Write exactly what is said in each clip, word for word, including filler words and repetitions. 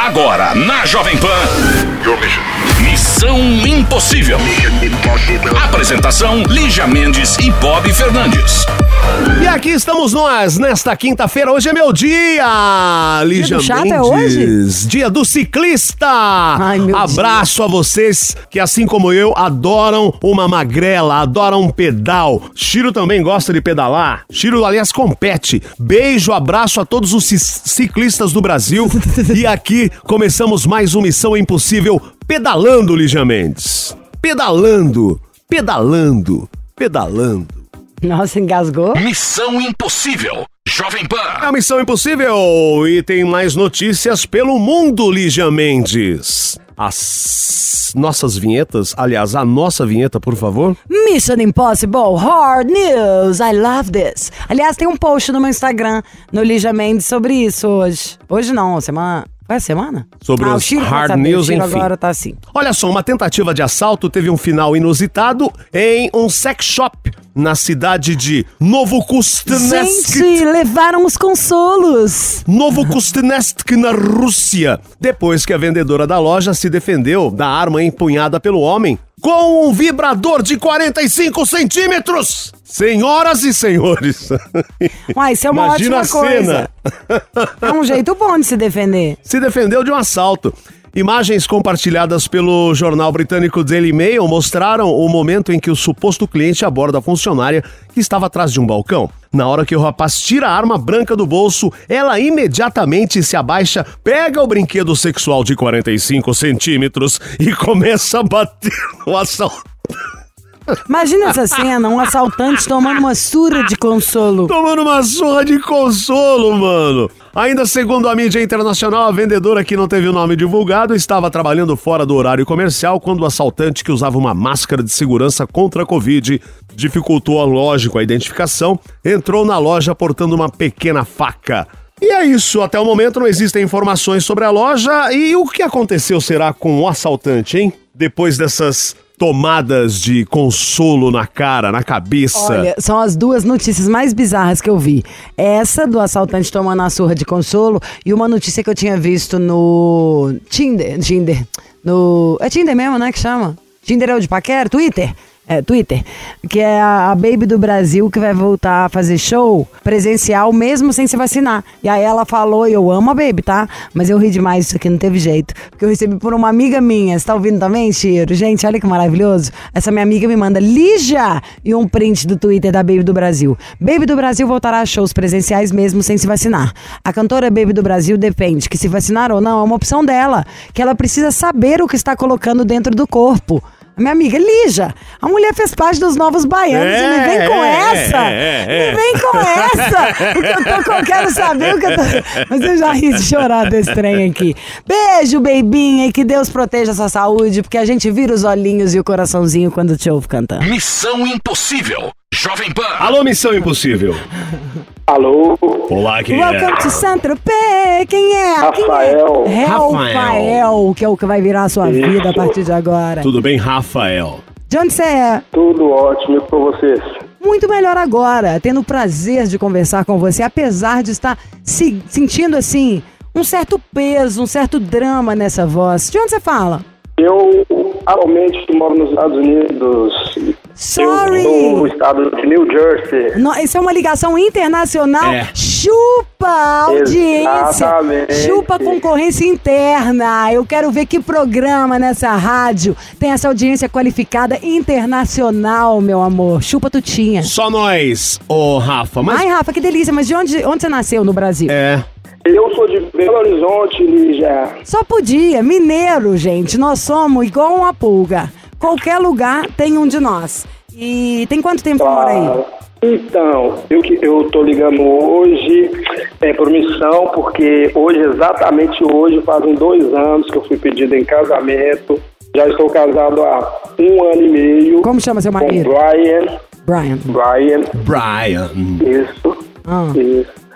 Agora, na Jovem Pan, Missão Impossível. Apresentação, Lígia Mendes e Bob Fernandes. E aqui estamos nós, nesta quinta-feira. Hoje é meu dia, Lígia Dia do Mendes. chato é hoje? Dia do ciclista. Ai, meu Abraço Deus. a vocês que, assim como eu, adoram uma magrela, adoram um pedal. Chiro também gosta de pedalar. Chiro, aliás, compete. Beijo, abraço a todos os ciclistas do Brasil. E aqui começamos mais uma Missão Impossível, pedalando, Lígia Mendes. Pedalando, pedalando, pedalando. Nossa, engasgou? Missão Impossível, Jovem Pan. É a Missão Impossível e tem mais notícias pelo mundo, Lígia Mendes. As nossas vinhetas, aliás, a nossa vinheta, por favor. Mission Impossible Hard News, I love this. Aliás, tem um post no meu Instagram, no Lígia Mendes, sobre isso hoje. Hoje não, semana... Foi a semana? Sobre ah, os o Chiro hard saber, news, o Chiro enfim. agora tá assim. Olha só, uma tentativa de assalto teve um final inusitado em um sex shop na cidade de Novokuznetsk. Gente, levaram os consolos. Novokuznetsk, na Rússia, depois que a vendedora da loja se defendeu da arma empunhada pelo homem com um vibrador de quarenta e cinco centímetros. Senhoras e senhores. Uai, isso é uma Imagina ótima a coisa. É um jeito bom de se defender. Se defendeu de um assalto. Imagens compartilhadas pelo jornal britânico Daily Mail mostraram o momento em que o suposto cliente aborda a funcionária que estava atrás de um balcão. Na hora que o rapaz tira a arma branca do bolso, ela imediatamente se abaixa, pega o brinquedo sexual de quarenta e cinco centímetros e começa a bater no assaltante. Imagina essa cena, um assaltante tomando uma surra de consolo. Tomando uma surra de consolo, mano. Ainda segundo a mídia internacional, a vendedora, que não teve o nome divulgado, estava trabalhando fora do horário comercial quando o assaltante, que usava uma máscara de segurança contra a Covid, dificultou, lógico, a identificação, entrou na loja portando uma pequena faca. E é isso, até o momento não existem informações sobre a loja. E o que aconteceu será com o assaltante, hein? Depois dessas tomadas de consolo na cara, na cabeça. Olha, são as duas notícias mais bizarras que eu vi. Essa do assaltante tomando a surra de consolo e uma notícia que eu tinha visto no Tinder, Tinder, no... É Tinder mesmo, né, que chama? Tinder é o de paquera? Twitter? É, Twitter, que é a Baby do Brasil, que vai voltar a fazer show presencial mesmo sem se vacinar. E aí ela falou, e eu amo a Baby, tá? Mas eu ri demais, isso aqui não teve jeito. Porque eu recebi por uma amiga minha. Você tá ouvindo também, Chiro? Gente, olha que maravilhoso. Essa minha amiga me manda Lígia e um print do Twitter da Baby do Brasil. Baby do Brasil voltará a shows presenciais mesmo sem se vacinar. A cantora Baby do Brasil defende que se vacinar ou não é uma opção dela, que ela precisa saber o que está colocando dentro do corpo. Minha amiga, Lígia, a mulher fez parte dos Novos Baianos é, e me vem com é, essa. É, é, me vem com essa. Porque eu, tô, eu quero saber o que eu tô... Mas eu já ri de chorar desse trem aqui. Beijo, beibinha, e que Deus proteja a sua saúde, porque a gente vira os olhinhos e o coraçãozinho quando te ouve cantando. Missão Impossível, Jovem Pan. Alô, Missão Impossível. Alô? Olá, quem Welcome é? to Saint-Tropez. Quem é? Rafael. Quem é? Rafael, que é o que vai virar a sua Isso. vida a partir de agora. Tudo bem, Rafael? De onde você é? Tudo ótimo com vocês. Muito melhor agora, tendo o prazer de conversar com você, apesar de estar se, sentindo, assim, um certo peso, um certo drama nessa voz. De onde você fala? Eu atualmente moro nos Estados Unidos. Sorry! Eu sou no estado de New Jersey. No, isso é uma ligação internacional. É. Chupa audiência. Exatamente. Chupa concorrência interna. Eu quero ver que programa nessa rádio tem essa audiência qualificada internacional, meu amor. Chupa tutinha. Só nós, ô Rafa. Mas... Ai, Rafa, que delícia. Mas de onde, onde você nasceu no Brasil? É... Eu sou de Belo Horizonte, Lígia. Só podia. Mineiro, gente. Nós somos igual uma pulga. Qualquer lugar tem um de nós. E tem quanto tempo que mora aí? Então, eu, que- eu tô ligando hoje é, por missão, porque hoje, exatamente hoje, fazem dois anos que eu fui pedido em casamento. Já estou casado há um ano e meio. Como chama seu Com marido? Brian. Brian. Brian. Brian. Isso. Ah. Isso.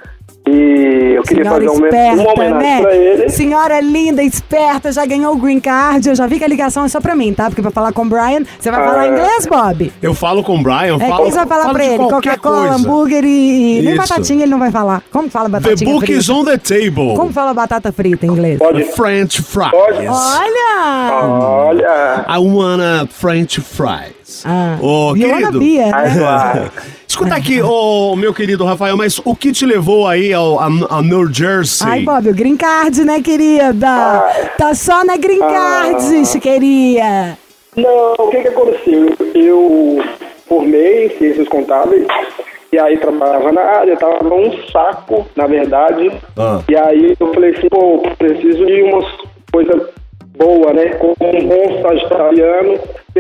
E eu queria Senhora fazer uma, esperta, uma homenagem né? pra ele. Senhora linda, esperta, já ganhou o green card. Eu já vi que a ligação é só pra mim, tá? Porque pra falar com o Brian, você vai Ah. falar inglês, Bob? Eu falo com o Brian, É, falo, o que você vai falar falo pra de ele? qualquer Coca-Cola, coisa. hambúrguer e... e nem Isso. batatinha ele não vai falar. Como que fala The batatinha book frita? is on the table. Como fala batata frita em inglês? Pode. French fries. Pode. Olha! Olha. I wanna French fries. Ah, Ô, you wanna querido. be, né? Ai, claro. Escuta aqui, ô, meu querido Rafael, mas o que te levou aí ao, a, a New Jersey? Ai, Bob, o green card, né, querida? Tá só na green card, chiqueria. Não, o que que aconteceu? Eu formei em ciências contábeis e aí trabalhava na área, tava um saco, na verdade. Ah. E aí eu falei assim, pô, preciso de uma coisa boa, né? Como um bom sagitariano,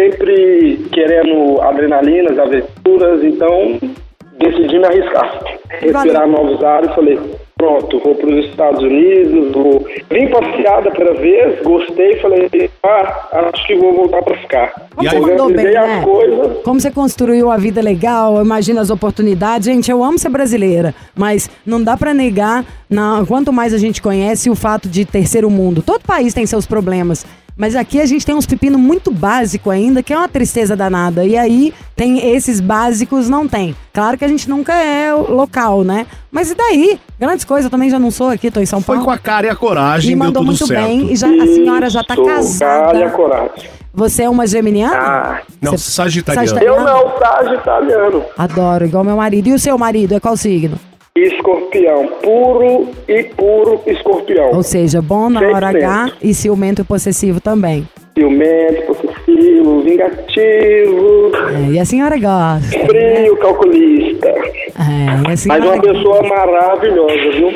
sempre querendo adrenalinas, aventuras, então decidi me arriscar. Respirar novos ares, falei, pronto, vou para os Estados Unidos, vou... Vim passear da primeira vez, gostei, falei, ah, acho que vou voltar para ficar. Como E você aí, mandou bem, organizei né? as coisas. Como você construiu a vida legal, imagina as oportunidades. Gente, eu amo ser brasileira, mas não dá pra negar, na, quanto mais a gente conhece, o fato de terceiro mundo. Todo país tem seus problemas, mas aqui a gente tem uns pepinos muito básicos ainda, que é uma tristeza danada. E aí, tem esses básicos, não tem. Claro que a gente nunca é local, né? Mas e daí? Grandes coisas, eu também já não sou aqui, tô em São Foi Paulo. com a cara e a coragem, Me deu mandou tudo muito certo. bem, e já, a senhora já tá Isso, casada. cara e a coragem. Você é uma geminiana? Ah, Não, Você- sagitariano. Sagitariano. eu não, sagitariano. Adoro, igual meu marido. E o seu marido, é qual signo? Escorpião, puro e puro escorpião. Ou seja, bom na hora cem por H cento. e ciumento e possessivo também. Ciumento, possessivo, vingativo, É, e a senhora gosta. frio, calculista. É, e a Mas senhora... uma pessoa maravilhosa, viu?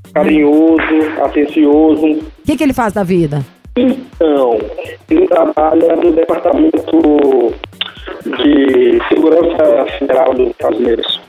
Carinhoso, atencioso. O que, que ele faz da vida? Então, ele trabalha no Departamento de Segurança Federal dos Estados Unidos.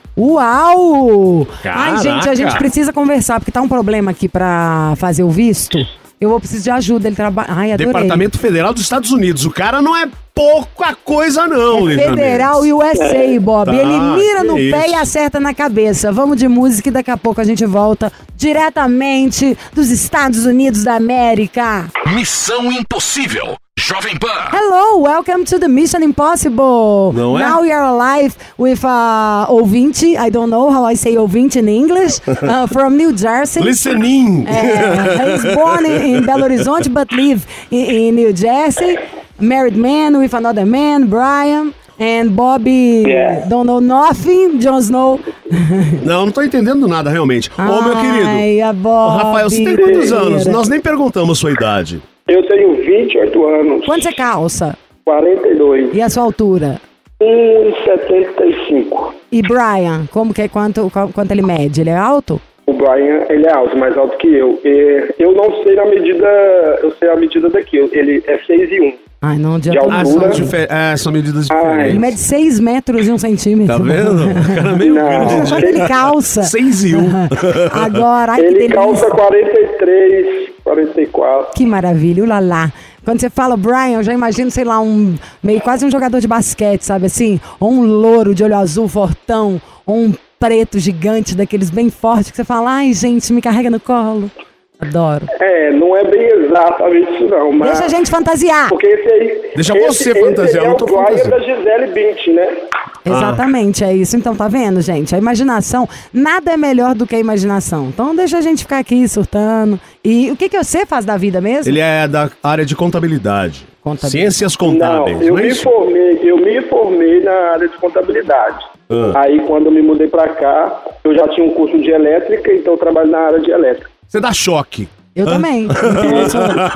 Uau! Ai, Caraca! gente, a gente precisa conversar, porque tá um problema aqui pra fazer o visto. Eu vou precisar de ajuda, ele trabalha... Ai, adorei. Departamento Federal dos Estados Unidos. O cara não é pouca coisa, não, Lígia Federal Mendes. U S A, Bob. Tá, Ele mira que no isso. pé e acerta na cabeça. Vamos de música e daqui a pouco a gente volta diretamente dos Estados Unidos da América. Missão Impossível. Jovem Pan. Hello, welcome to the Mission Impossible. Não é? Now we are alive with a ouvinte, I don't know how I say ouvinte in English, uh, from New Jersey. Listening. Uh, he's born in, in Belo Horizonte but live in, in New Jersey. Married man with another man, Brian. And Bobby Yeah. don't know nothing, Jon Snow. Não, não tô entendendo nada, realmente. Ô, meu querido. Ai, a Ô, Bobby. Rafael, você tem quantos anos? Nós nem perguntamos sua idade. Eu tenho vinte e oito anos. Quanto você calça? quarenta e dois. E a sua altura? um e setenta e cinco. E Brian, como que é, quanto, quanto ele mede? Ele é alto? O Brian, ele é alto, mais alto que eu. E eu não sei a medida, eu sei a medida daqui. Ele é seis e um. Ai, não De adianta. Ah, altura. são, difer- é, são medidas Ai. Ele diferentes. mede seis metros e um centímetro. Tá vendo? O cara é meio Não. grande. Quanto ele calça? Seis e um. Agora, ai que Ele delícia. calça quarenta e três, quarenta e quatro. Que maravilha, ulalá. Quando você fala Brian, eu já imagino, sei lá, um meio quase um jogador de basquete, sabe assim? Ou um louro de olho azul fortão, ou um preto gigante daqueles bem fortes que você fala, ai gente, me carrega no colo. Adoro. É, não é bem exatamente isso não, mas... Deixa a gente fantasiar. Porque esse aí... Deixa esse, você esse fantasiar, é eu não o tô Brian fantasiando. da Gisele Bündchen, né? Exatamente, é isso. Então, tá vendo, gente? A imaginação, nada é melhor do que a imaginação. Então, deixa a gente ficar aqui surtando. E o que, que você faz da vida mesmo? Ele é da área de contabilidade. Contabilidade. Ciências Não, contábeis, eu não é me isso? formei, eu me formei na área de contabilidade. Ah. Aí quando eu me mudei pra cá, eu já tinha um curso de elétrica, então eu trabalho na área de elétrica. Você dá choque. Eu também. Então, eu sou-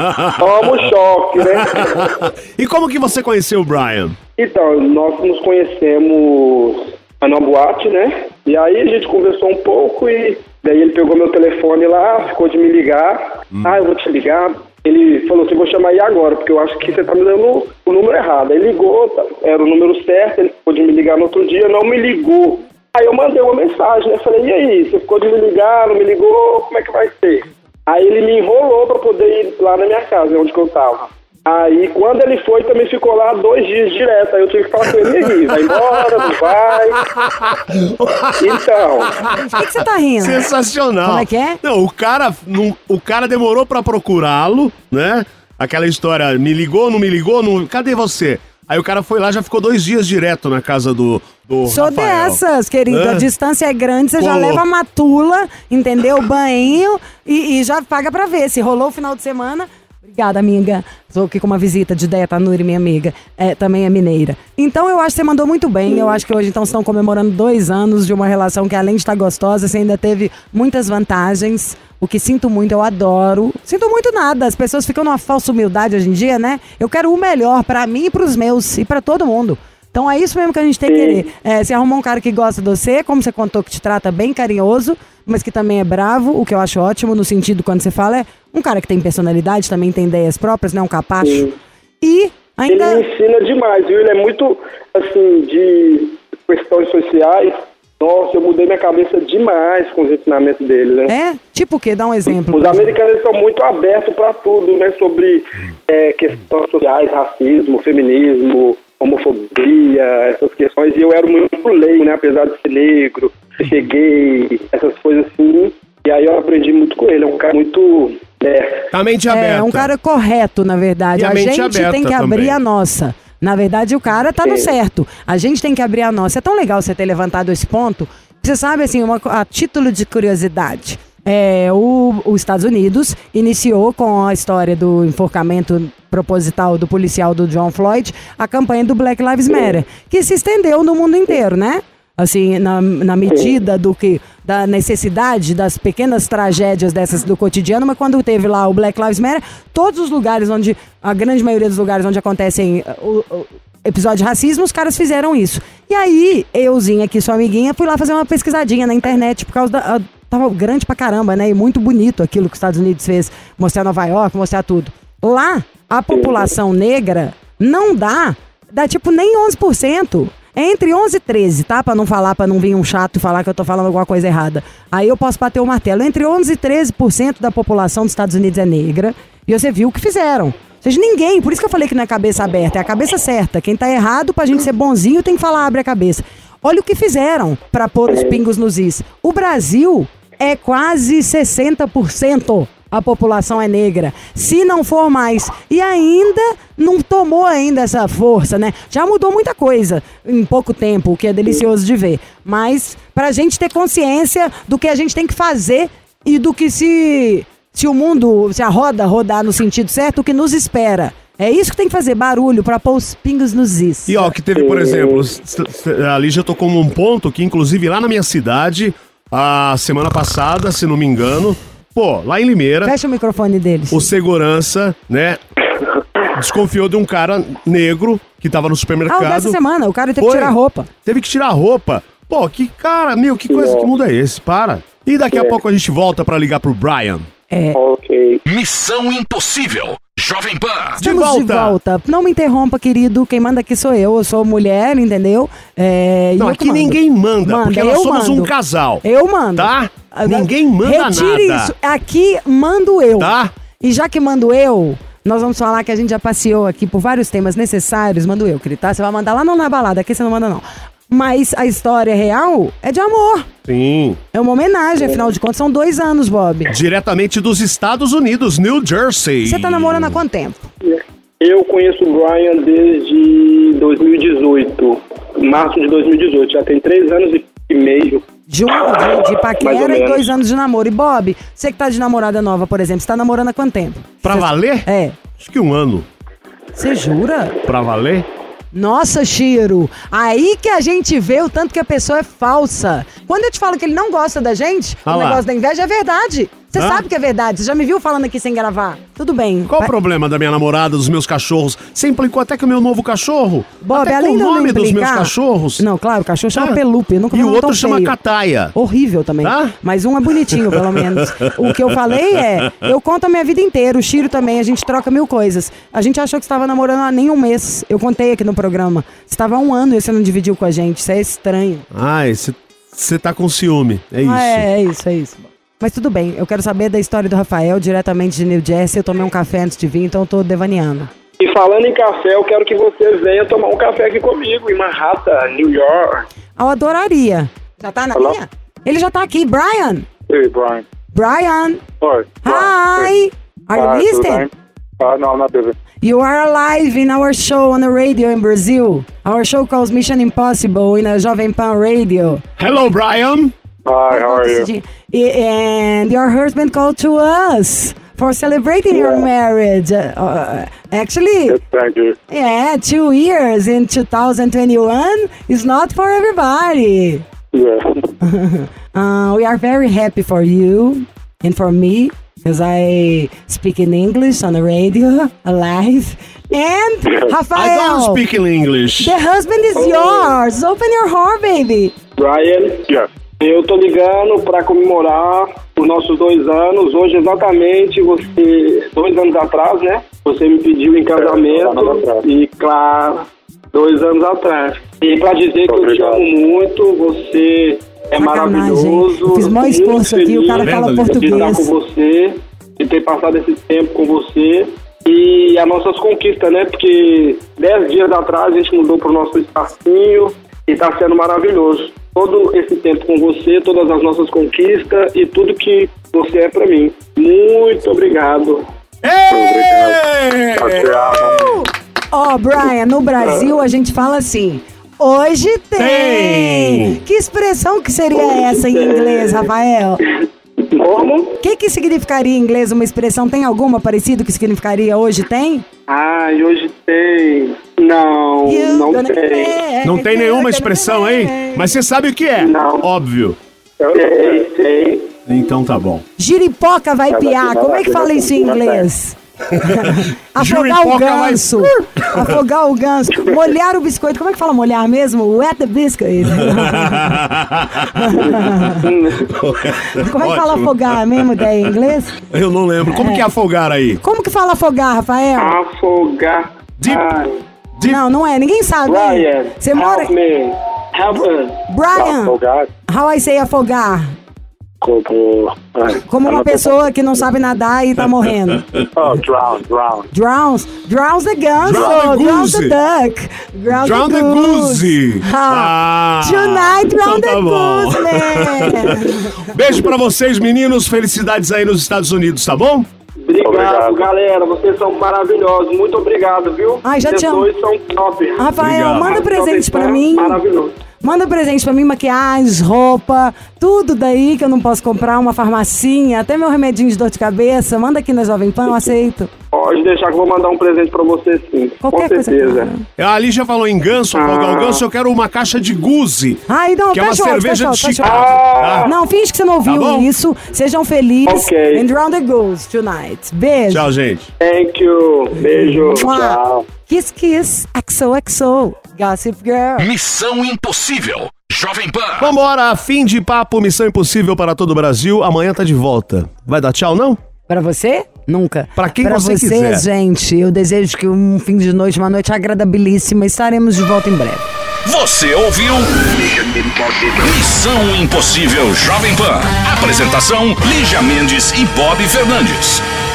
Toma o choque, né? E como que você conheceu o Brian? Então, nós nos conhecemos numa boate, né? E aí a gente conversou um pouco e daí ele pegou meu telefone lá, ficou de me ligar. Ah, eu vou te ligar. Ele falou assim, vou chamar aí agora, porque eu acho que você tá me dando o número errado. Aí ligou, tá, era o número certo, ele ficou de me ligar no outro dia, não me ligou. Aí eu mandei uma mensagem, né? Falei, e aí, você ficou de me ligar, não me ligou, como é que vai ser? Aí ele me enrolou pra poder ir lá na minha casa, onde que eu tava. Aí, quando ele foi, também ficou lá dois dias direto. Aí eu tive que falar com ele, e aí, vai embora, não vai? Então... Por que, que você tá rindo? Sensacional. Como é que é? Não, o cara, não, o cara demorou pra procurá-lo, né? Aquela história, me ligou, não me ligou, não... cadê você? Aí o cara foi lá, já ficou dois dias direto na casa do, do Sou Rafael. dessas, querido. Hã? A distância é grande, você já Pô. leva a matula, entendeu? Banho e, e já paga pra ver. Se rolou o final de semana... Obrigada, amiga. Estou aqui com uma visita de Deia Tanuri, minha amiga. É, também é mineira. Então, eu acho que você mandou muito bem. Eu acho que hoje, então, estão comemorando dois anos de uma relação que, além de estar gostosa, você ainda teve muitas vantagens. O que sinto muito, eu adoro. Sinto muito nada. As pessoas ficam numa falsa humildade hoje em dia, né? Eu quero o melhor pra mim e pros meus. E pra todo mundo. Então, é isso mesmo que a gente tem que querer. É, você arrumou um cara que gosta de você, como você contou, que te trata bem, carinhoso, mas que também é bravo, o que eu acho ótimo, no sentido, quando você fala, é um cara que tem personalidade, também tem ideias próprias, não é um capacho. Sim. E ainda... Ele me ensina demais, viu? Ele é muito, assim, de questões sociais. Nossa, eu mudei minha cabeça demais com os ensinamentos dele, né? É? Tipo o quê? Dá um exemplo. Os americanos são muito abertos para tudo, né? Sobre é, questões sociais, racismo, feminismo, homofobia, essas questões. E eu era muito leigo, né? Apesar de ser negro, ser gay, essas coisas assim. E aí eu aprendi muito com ele. É um cara muito... É, A mente aberta. É um cara correto, na verdade. E a a mente gente aberta tem que abrir também. a nossa. Na verdade, o cara tá no certo. A gente tem que abrir a nossa. É tão legal você ter levantado esse ponto. Você sabe, assim, uma, a título de curiosidade, é, o, os Estados Unidos iniciou com a história do enforcamento proposital do policial do John Floyd, a campanha do Black Lives Matter, que se estendeu no mundo inteiro, né? Assim, na, na medida do que, da necessidade das pequenas tragédias dessas do cotidiano, mas quando teve lá o Black Lives Matter, todos os lugares onde, a grande maioria dos lugares onde acontecem o, o episódio de racismo, os caras fizeram isso. E aí, euzinha aqui, sua amiguinha, fui lá fazer uma pesquisadinha na internet, por causa da... A, tava grande pra caramba, né? E muito bonito aquilo que os Estados Unidos fez, mostrar Nova York, mostrar tudo. Lá, a população negra não dá, dá tipo nem onze por cento. É entre onze e treze, tá? Pra não falar, pra não vir um chato e falar que eu tô falando alguma coisa errada. Aí eu posso bater o martelo. Entre onze e treze por cento da população dos Estados Unidos é negra. E você viu o que fizeram. Ou seja, ninguém, por isso que eu falei que não é cabeça aberta, é a cabeça certa. Quem tá errado, pra gente ser bonzinho, tem que falar, abre a cabeça. Olha o que fizeram pra pôr os pingos nos is. O Brasil é quase sessenta por cento. A população é negra, se não for mais. E ainda não tomou ainda essa força, né? Já mudou muita coisa em pouco tempo, o que é delicioso de ver. Mas pra gente ter consciência do que a gente tem que fazer e do que se, se o mundo, se a roda rodar no sentido certo, o que nos espera. É isso que tem que fazer, barulho, pra pôr os pingos nos is. E ó, que teve, por exemplo, a Lígia tocou num ponto que, inclusive, lá na minha cidade, a semana passada, se não me engano, pô, lá em Limeira, Fecha o microfone deles. o segurança, né, desconfiou de um cara negro que tava no supermercado. Ah, o dessa semana, o cara teve que Foi. tirar a roupa. Teve que tirar a roupa. Pô, que cara, meu, que coisa, que mundo é esse? Para. E daqui a pouco a gente volta pra ligar pro Brian. É. ok. Missão Impossível. Jovem Pan. De Estamos volta. de volta. Não me interrompa, querido. Quem manda aqui sou eu. Eu sou mulher, entendeu? É, e Não, eu que aqui mando. ninguém manda, Manda, porque nós eu somos mando. um casal. Eu mando. Tá? Ah, Ninguém manda Retire nada. isso. Aqui mando eu. Tá? E já que mando eu, nós vamos falar que a gente já passeou aqui por vários temas necessários. Mando eu, querido, tá? Você vai mandar lá não na balada. Aqui você não manda, não. Mas a história real é de amor. Sim. É uma homenagem, afinal de contas, são dois anos, Bob. Diretamente dos Estados Unidos, New Jersey. Você tá namorando há quanto tempo? Eu conheço o Brian desde dois mil e dezoito, março de dois mil e dezoito, já tem três anos e meio. De, um, de, de Mais ou paquera e menos. dois anos de namoro. E Bob, você que tá de namorada nova, por exemplo, você tá namorando há quanto tempo? Pra Você- valer? É. Acho que um ano. Você jura? Pra valer? Nossa, Chiro, aí que a gente vê o tanto que a pessoa é falsa. Quando eu te falo que ele não gosta da gente, Ah o lá. negócio da inveja é verdade. Você Hã? sabe que é verdade. Você já me viu falando aqui sem gravar. Tudo bem. Qual Vai- o problema da minha namorada, dos meus cachorros? Você implicou até com o meu novo cachorro? Bob, até além com de o eu não nome dos meus implicar- cachorros? Não, claro, o cachorro chama Ah. Pelupe. Eu nunca E vi o um outro tão chama feio. Cataia. Horrível também. Tá? Mas um é bonitinho, pelo menos. O que eu falei é, eu conto a minha vida inteira, o Chiro também, a gente troca mil coisas. A gente achou que você estava namorando há nem um mês. Eu contei aqui no programa. Você estava há um ano e você não dividiu com a gente. Isso é estranho. Ai, você tá com ciúme. É isso. Ah, é, é isso, é isso. Mas tudo bem, eu quero saber da história do Rafael, diretamente de New Jersey. Eu tomei um café antes de vir, então eu tô devaneando. E falando em café, eu quero que você venha tomar um café aqui comigo, em Manhattan, New York. Eu adoraria. Já tá na Hello? linha? Ele já tá aqui, Brian. Hey, Brian. Brian. Oi. Hi. Are you Hi, tudo listening? bem? Ah, não, I'm not busy. You are live in our show on the radio in Brazil. Our show calls Mission Impossible in a Jovem Pan radio. Hello, Brian. Hi, how are you? And your husband called to us for celebrating your marriage. Uh, uh, actually, Yes, thank you. yeah, two years in two thousand twenty-one is not for everybody. Yeah. Uh, we are very happy for you and for me, because I speak in English on the radio, alive. And Rafael, I don't speak in English. the husband is yours. Open your heart, baby. Brian, Yes. eu tô ligando para comemorar os nossos dois anos. Hoje, exatamente, você, dois anos atrás, né? Você me pediu em casamento. dois anos atrás. E, claro, dois anos atrás. E para dizer que eu te Obrigado. amo muito, você é Sacanagem. maravilhoso. Eu fiz maior Muito esforço aqui, o cara feliz fala Vendo, de estar com português. você, de ter passado esse tempo com você. E as nossas conquistas, né? Porque dez dias atrás a gente mudou pro nosso espacinho e tá sendo maravilhoso. Todo esse tempo com você, todas as nossas conquistas e tudo que você é pra mim. Muito obrigado. Ei! Eu te amo. Ó, oh, Brian, no Brasil a gente fala assim, hoje tem. Tem. Que expressão que seria essa em inglês, Rafael? Como? O que que significaria em inglês uma expressão? Tem alguma parecida que significaria hoje tem? Ah, e hoje tem. Não, não tem. Não tem nenhuma expressão aí? Mas você sabe o que é? Não. Óbvio. Tem, tem. Então tá bom. Giripoca vai piar. Como é que fala isso em inglês? Afogar o Giripoca vai- ganso. Afogar o ganso. Molhar o biscoito. Como é que fala molhar mesmo? Wet the biscuit. Como é que fala Ótimo. afogar mesmo, ideia em inglês? Eu não lembro. Como que é afogar aí? Como que fala afogar, Rafael? Afogar. Deep. Ai, Deep. Não, não é. Ninguém sabe. Brian, Você mora... help me. Help me. Brian, Afogar. how I say afogar? Como... Como uma pessoa que não sabe nadar e tá morrendo. Oh, drown, drown. Drowns. Drowns the ganso. Drown the Drowns the goose. duck. Drown, Drown the goose. Ah. Ah. Tonight, drown Então tá the bom. goose, man. Beijo pra vocês, meninos. Felicidades aí nos Estados Unidos, tá bom? Obrigado, Obrigado. galera. Vocês são maravilhosos. Muito obrigado, viu? Ai, já Vocês te amo. dois são top. Rafael, Obrigado. manda presente pra mim. Maravilhoso. Manda presente pra mim, maquiagem, roupa, tudo daí que eu não posso comprar, uma farmacinha, até meu remedinho de dor de cabeça. Manda aqui na Jovem Pan, eu aceito. Pode deixar que eu vou mandar um presente pra você, sim. Qualquer Com coisa. certeza. A Lígia falou em ganso, afogar o ganso. Eu quero uma caixa de Guzi, Ai, não, que é uma fecha o áudio, cerveja de fecha o áudio, fecha o Chicago. áudio. tá? Não, finge que você não ouviu bom? isso. Sejam felizes. Ok. And round the goose tonight. Beijo. Tchau, gente. Thank you. Beijo. Mua. Tchau. Kiss, kiss. X O X O. Gossip Girl. Missão Impossível. Jovem Pan. Vambora, fim de papo, Missão Impossível para todo o Brasil. Amanhã tá de volta. Vai dar tchau, não? Pra você? Nunca. Pra quem pra você você, quiser. gente, eu desejo que um fim de noite, uma noite agradabilíssima. Estaremos de volta em breve. Você ouviu? Missão Impossível Jovem Pan. Apresentação: Lígia Mendes e Bob Fernandes.